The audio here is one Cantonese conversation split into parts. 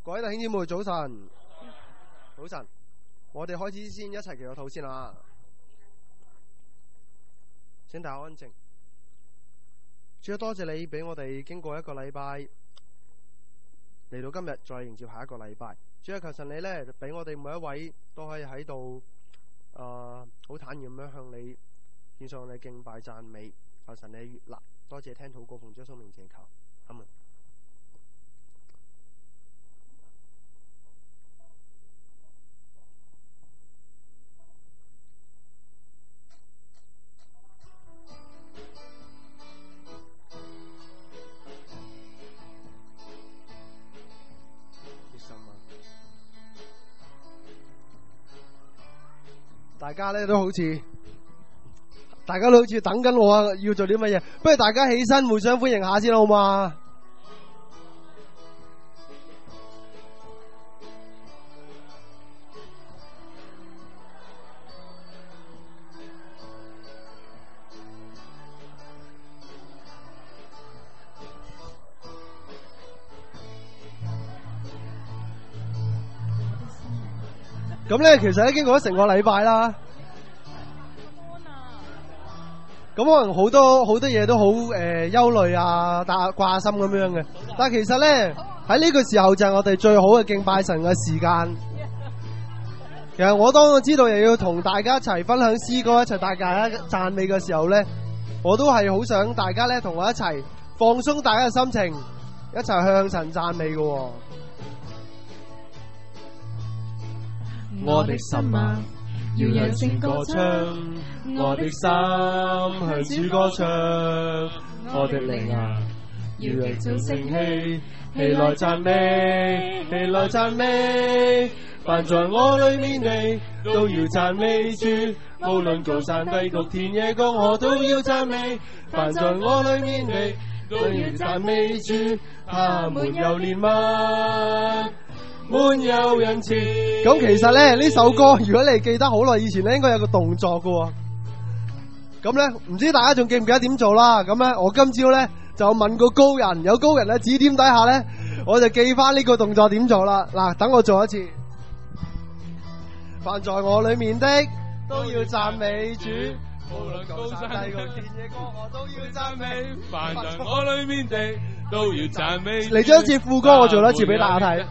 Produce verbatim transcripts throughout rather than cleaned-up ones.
各位弟兄姊妹早晨，早晨，我哋開始先一齊祈個禱先啦。請大家安靜。主啊，多謝你俾我哋經過一個禮拜嚟到今日，再迎接下一個禮拜。主啊，求神你咧俾我哋每一位都可以喺度，誒、呃，好坦然咁樣向你獻上你敬拜讚美。求神你悅納，多謝聽禱告奉主生命祈求，阿門。大家咧都好似，大家都好似等緊我啊！要做啲乜嘢？不如大家起身互相歡迎下先好嘛？咁咧，其實咧經過咗成個禮拜啦，咁可能好多好多嘢都好誒憂慮啊、掛掛心咁樣嘅。但係其實咧喺呢個時候就係我哋最好嘅敬拜神嘅時間。其實我當我知道又要同大家一齊分享詩歌、一齊大家讚美嘅時候咧，我都係好想大家咧同我一齊放鬆大家嘅心情，一齊向神讚美嘅、哦。 我的心啊，要揚聲歌唱；我的心向主歌唱；我的靈啊，要極早升起，起來讚美，起來讚美。凡在我裏面的，都要讚美主。無論高山低谷，田野江河，都要讚美。凡在我裏面的，都要讚美主。他沒有憐憫，滿有仁慈。 咁其實咧呢首歌，如果你記得好耐以前咧，應該有個動作㗎。咁咧唔知大家仲記唔記得點做啦？咁咧我今朝咧就問個高人，有高人咧指點底下咧，我就記翻呢個動作點做啦。嗱，等我做一次。凡在我裏面的都要讚美主，無論高山低谷，田野江河，都要讚美。 凡在我裏面的都要讚美。 嚟咗一次副歌，我做多一次俾大家睇。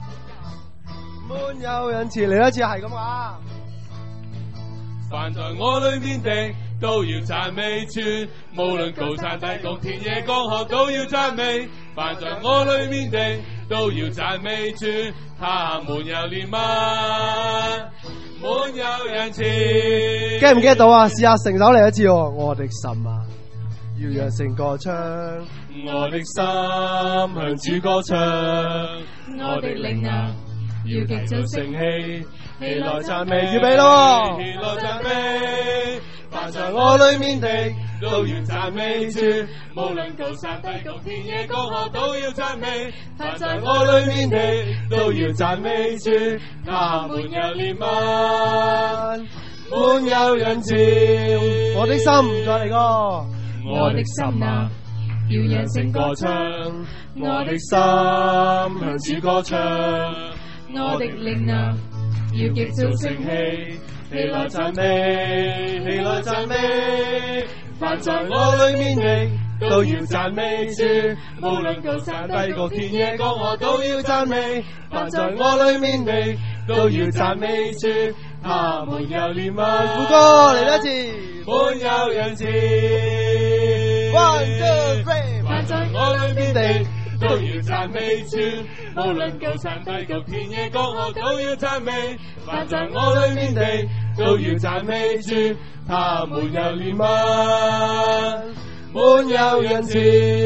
滿有仁慈，嚟一次係咁啊！ 凡在我裏面的都要讚美主，無論高山低谷，田野江河，都要讚美。凡在我裏面的都要讚美主，他滿有憐憫，滿有仁慈。 記唔記得到啊？試下成首嚟一次喎！我的心啊，要揚聲歌唱； 我的心向主歌唱；我的靈啊，要極早升起，起來讚美。 預備咯！ 起來讚美。凡在我裏面的都要讚美主，無論高山低谷，田野江河，都要讚美。凡在我裏面的都要讚美主，他滿有憐憫，滿有仁慈。 我的心再嚟個， 我的心啊，要揚聲歌唱；我的心向主歌唱；我的靈啊，要極早升起，起來讚美，起來讚美。凡在我裏面的都要讚美主，無論高山低谷，田野江河，都要讚美。凡在我裏面的都要讚美主，他沒有憐憫。 副歌嚟多次， 滿有仁慈。 One two three， 凡在我裏面的都要讚美主，無論高山低谷，田野江河，都要讚美。凡在我裏面的都要讚美主，他沒有憐憫，滿有仁慈。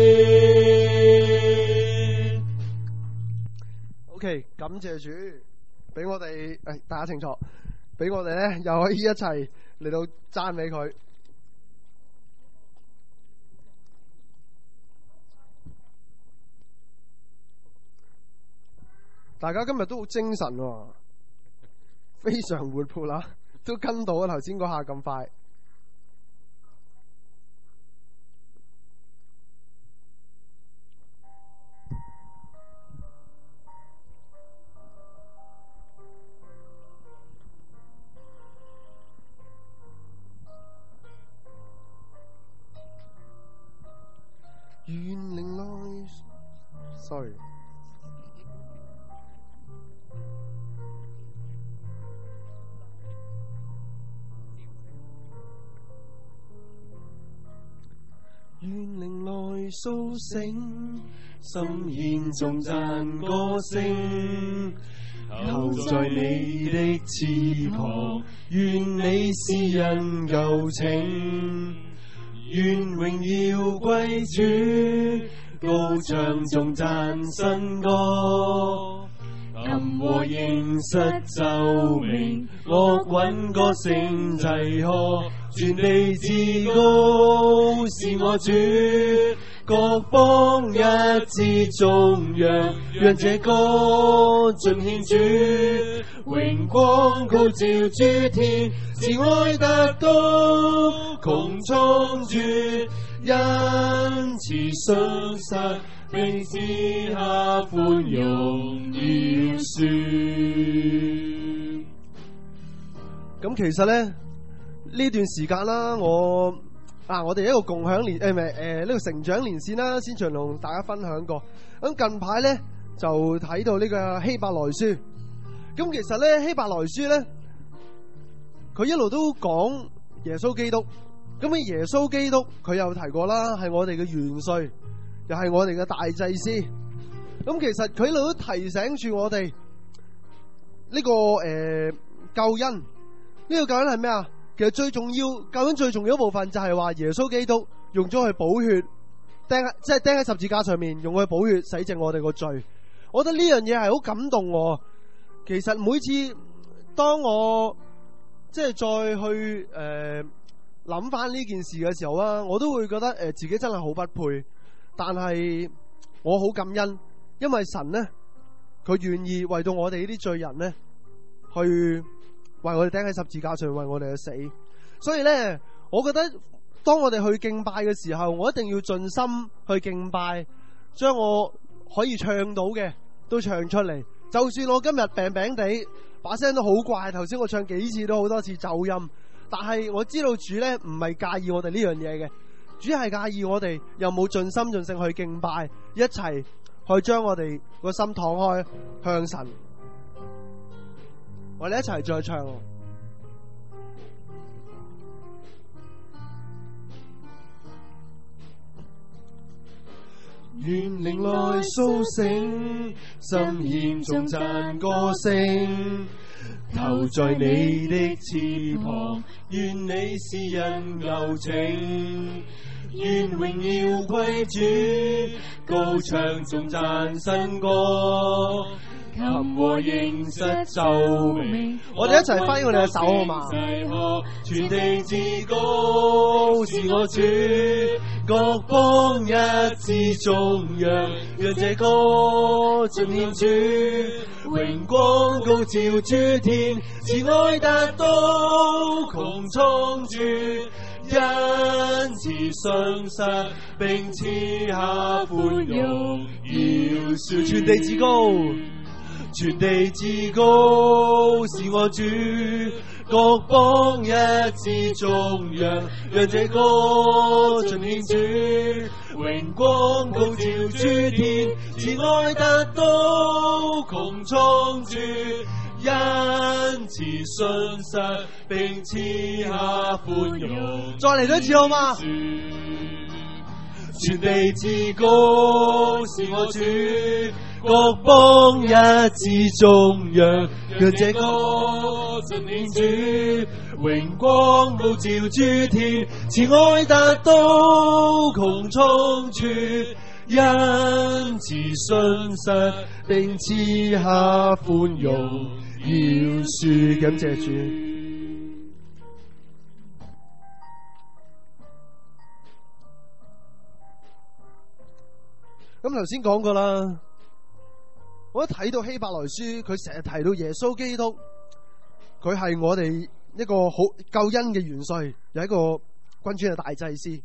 OK， 感謝主，俾我哋誒，大家清楚，俾我哋咧又可以一齊嚟到讚美佢。大家今日都好精神喎，非常活潑啦，都跟到啊頭先嗰下咁快。 sorry。 願靈來蘇醒，心獻頌讚歌聲，候在你的翅膀，願你施恩舊情，願榮耀歸主，高唱頌讚新歌。琴和應瑟奏鳴，樂韻歌聲齊和，全地至高是我主，各邦一致頌揚，讓這歌盡獻主，榮光高照諸天，慈愛達到穹蒼絕，恩慈信實並賜下寬容饒恕。 咁其實咧呢段時間啦，我啊我哋一個共享連誒唔係誒呢個成長連線啦，先前同大家分享過。咁近排咧就睇到呢個希伯來書。咁其實咧希伯來書咧，佢一路都講耶穌基督。咁嘅耶穌基督佢有提過啦，係我哋嘅元帥，又係我哋嘅大祭司。咁其實佢一路都提醒住我哋呢個誒救恩。呢個救恩係咩啊？其實最重要，救恩最重要一部分就係話耶穌基督用咗佢寶血釘，即係釘喺十字架上面，用佢寶血洗淨我哋個罪。我覺得呢樣嘢係好感動我。其實每次當我即係再去誒諗翻呢件事嘅時候啊，我都會覺得誒、呃、自己真係好不配。但係我好感恩，因為神呢，佢願意為到我哋呢啲罪人呢去。為我哋釘喺十字架上，為我哋嘅死。所以咧，我覺得當我哋去敬拜嘅時候，我一定要盡心去敬拜，將我可以唱到嘅都唱出嚟。就算我今日病病地，把聲都好怪，頭先我唱幾次都好多次走音，但係我知道主咧唔係介意我哋呢樣嘢嘅，主係介意我哋有冇盡心盡性去敬拜，一齊去將我哋個心敞開向神。我哋一齊再唱。 願靈來蘇醒，心獻頌讚歌聲，投在你的翅膀，願你施恩舊情，願榮耀歸主，高唱頌讚新歌。琴和應瑟奏鳴， 我哋一齊揮我哋嘅手好嘛？ 全地至高是我主，各邦一致頌揚，讓這歌盡獻主，榮光高照諸天，慈愛達到穹蒼絕，恩慈信實並賜下寬容饒恕， 全地至高。 全地至高是我主，各邦一致頌揚，讓這歌盡獻主，榮光高照諸天，慈愛達到穹蒼絕，恩慈信實並賜下寬容。 再嚟多一次好嗎？ 全地至高是我主，各邦一致頌揚，讓這歌盡獻主，榮光高照諸天，慈愛達到穹蒼絕，恩慈信實並賜下寬容饒恕。 感謝主。咁頭先講過啦，我一睇到希伯來書，佢成日提到耶穌基督，佢係我哋一個好救恩嘅元帥，有一個君尊嘅大祭司。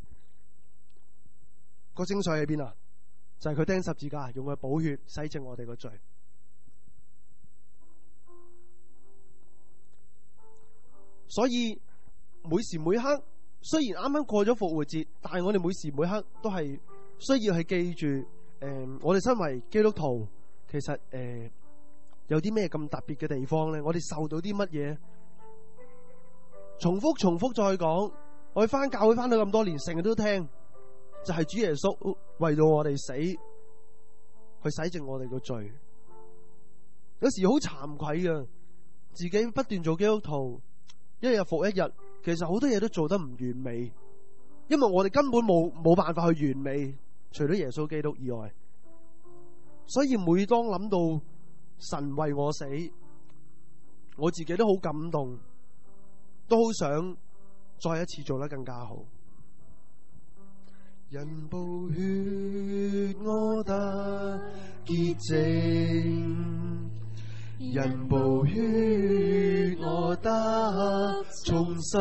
個精髓喺邊啊？就係佢釘十字架，用佢寶血洗淨我哋個罪。所以每時每刻，雖然啱啱過咗復活節，但係我哋每時每刻都係需要去記住誒，我哋身為基督徒，其實誒、呃、有啲咩咁特別嘅地方咧？我哋受到啲乜嘢？重複重複再講，我哋翻教會翻到咁多年，成日都聽，就係、是、主耶穌為到我哋死，去洗淨我哋個罪。有時好慚愧嘅，自己不斷做基督徒，一日復一日，其實好多嘢都做得唔完美，因為我哋根本冇冇辦法去完美，除咗耶穌基督以外。所以每當諗到神為我死，我自己都好感動，都好想再一次做得更加好。人寶血我得潔淨，人寶血我得重生，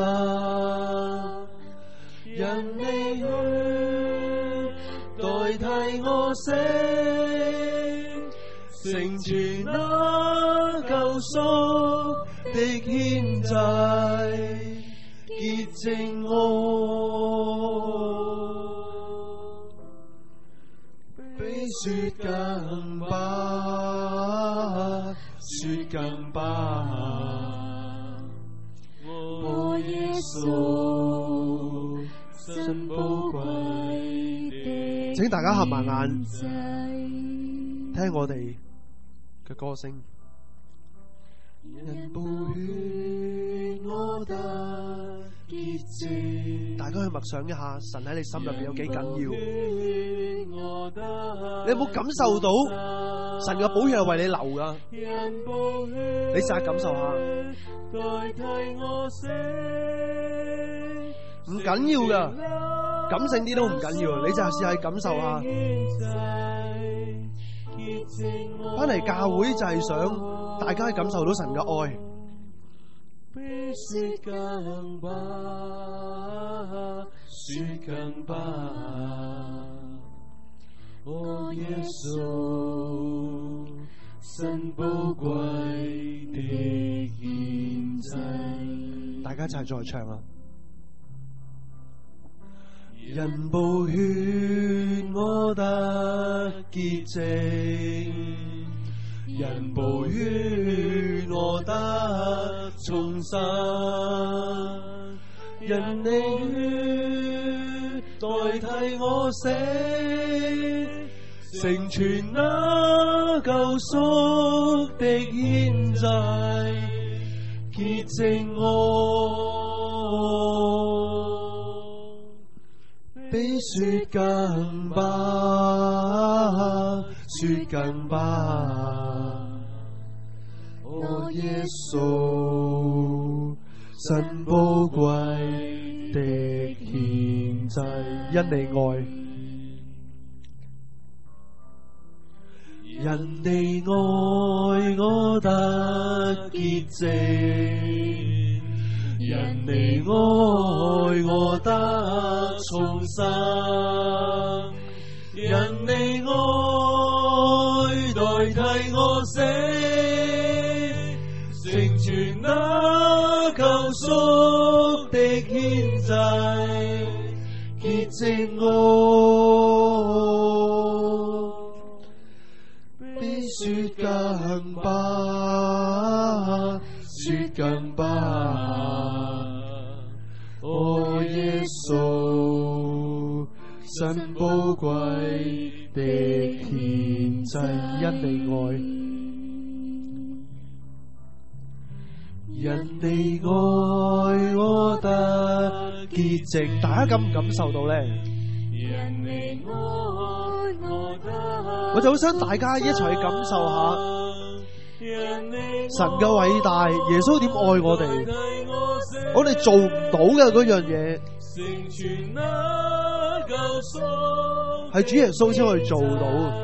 人的血代替我死，成全那救贖的獻祭，潔淨我，比雪更白，雪更白。我耶穌神寶貴的，請大家合埋眼，聽我哋嘅歌聲。人寶血我得潔淨，大家去默想一下，神喺你心入邊有幾緊要？你有冇感受到神嘅寶血係為你流噶？你試下感受下，唔緊要噶，感性啲都唔緊要，你就試下感受下。翻嚟教會就係想大家感受到神嘅愛。比雪更白，雪更白，我耶穌神寶貴的獻祭。大家一齊再唱啊！人寶血我得潔淨，人寶血我得重生，人的血代替我死，成全那救贖的獻祭，潔淨我，比雪更白，雪更白。我耶穌神寶貴的獻祭，因你愛，因你愛我得潔淨，因你愛我得重生，因你愛代替我死，成全那救贖的獻祭，潔淨我，比雪更白，雪更白。我耶穌神寶貴的獻祭，因你愛，因你愛我得潔淨。大家感唔感受到咧？因你愛我得，我就好想大家一齊去感受下神嘅偉大，耶穌點愛我哋，我哋做唔到嘅嗰樣嘢，係主耶穌先可以做到。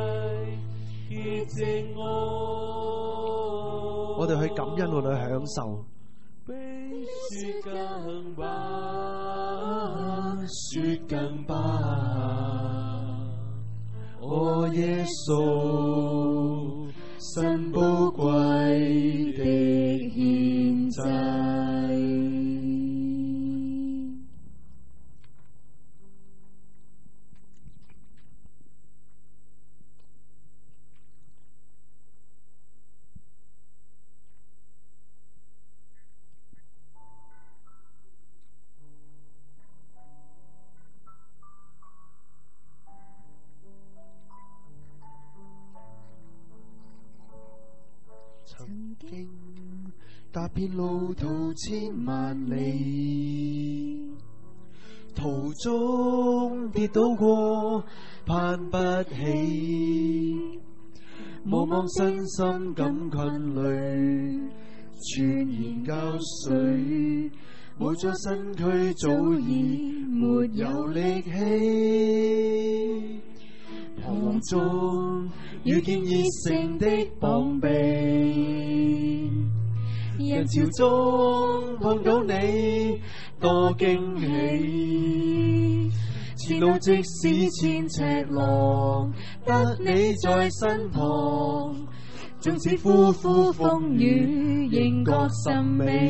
我哋去感恩，我哋去享受。比雪更白，雪更白，我耶穌神寶貴的獻祭。 踏遍路途千萬里，途中跌倒過，攀不起，無望身心感困累，全然交瘁，冇咗身軀早已沒有力氣，彷徨中遇見熱誠的膀臂，人潮中碰到你多驚喜，前路即使千尺浪，得你在身旁，縱使呼呼風雨仍覺甚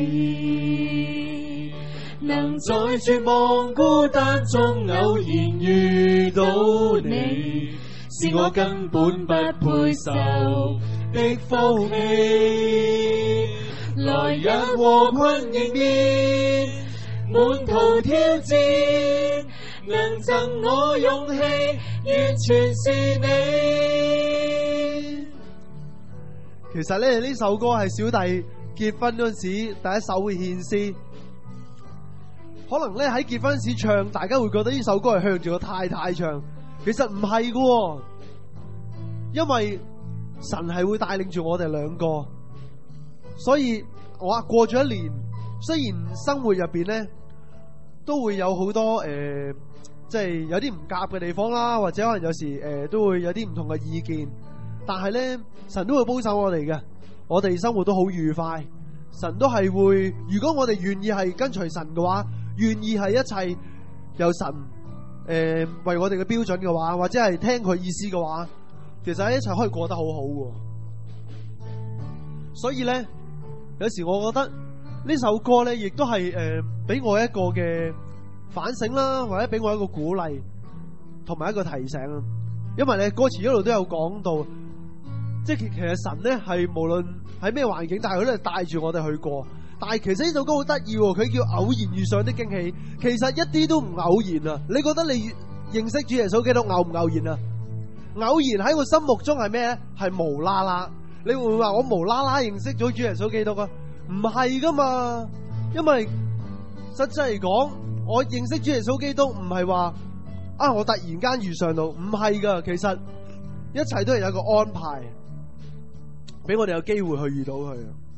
美，能在絕望孤單中偶然遇到你，是我根本不配受的福氣。來日和困迎面，滿途挑戰，能贈我勇氣，完全是你。 其實咧，呢首歌係小弟結婚嗰陣時第一首會獻詩。可能咧喺結婚時唱，大家會覺得呢首歌係向住個太太唱，其實唔係㗎，因為神係會帶領住我哋兩個。所以我話過咗一年，雖然生活入邊咧都會有好多誒，即係有啲唔夾嘅地方啦，或者可能有時誒都會有啲唔同嘅意見，但係咧神都會保守我哋嘅，我哋生活都好愉快。神都係會，如果我哋願意係跟隨神嘅話，願意係一切由神誒為我哋嘅標準嘅話，或者係聽佢意思嘅話，其實一齊可以過得好好嘅。所以咧，有時我覺得呢首歌咧，亦都係誒俾我一個嘅反省啦，或者俾我一個鼓勵，同埋一個提醒啊。因為咧歌詞一路都有講到，即係其實神咧係無論喺咩環境，但係佢都係帶住我哋去過。但係其實呢首歌好得意，佢叫偶然遇上的驚喜，其實一啲都唔偶然啊！你覺得你認識主耶穌基督偶唔偶然啊？偶然喺我心目中係咩？係無啦啦。你會唔會話我無啦啦認識咗主耶穌基督啊？唔係噶嘛，因為實際嚟講，我認識主耶穌基督唔係話啊我突然間遇上到，唔係噶，其實一切都係有一個安排，俾我哋有機會去遇到佢。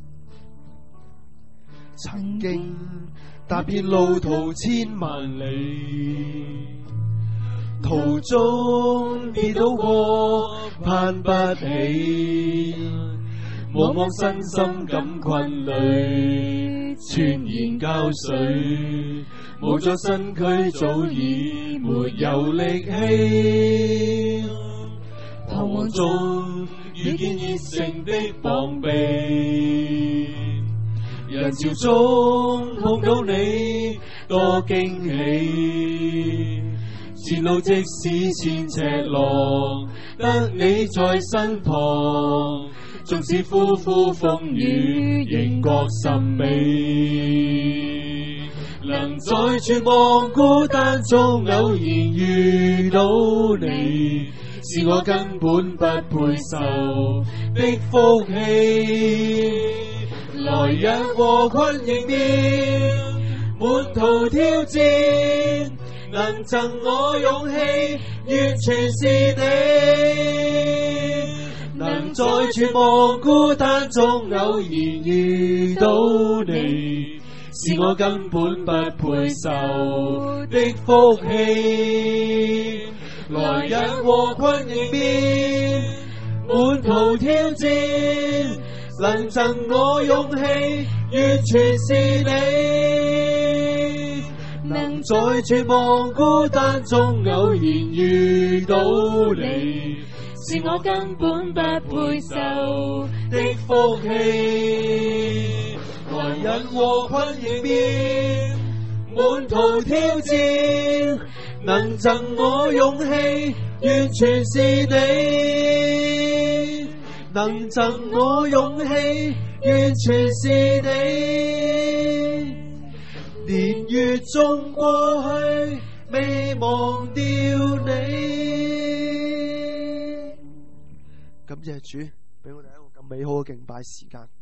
曾經踏遍路途千萬里，途中跌倒過，攀不起，往往身心感困累，全然交瘁，無咗身軀早已沒有力氣，彷徨中遇見熱誠的膀臂，人潮中碰到你多驚喜，前路即使千尺浪，得你在身旁，縱使呼呼風雨仍覺甚美，能在絕望孤單中偶然遇到你，是我根本不配受的福氣。來日和困迎面，滿途挑戰，能贈我勇氣，完全是你。能在絕望孤單中偶然遇到你，是我根本不配受的福氣。來日和困迎面，滿途挑戰，能贈我勇氣，完全是你。能在絕望孤單中偶然遇到你，是我根本不配受的福氣。來日和困迎面，滿途挑戰，能贈我勇氣，完全是你。能贈我勇氣，完全是你。年月中過去，未忘掉你。感謝主，俾我哋一個咁美好嘅敬拜時間。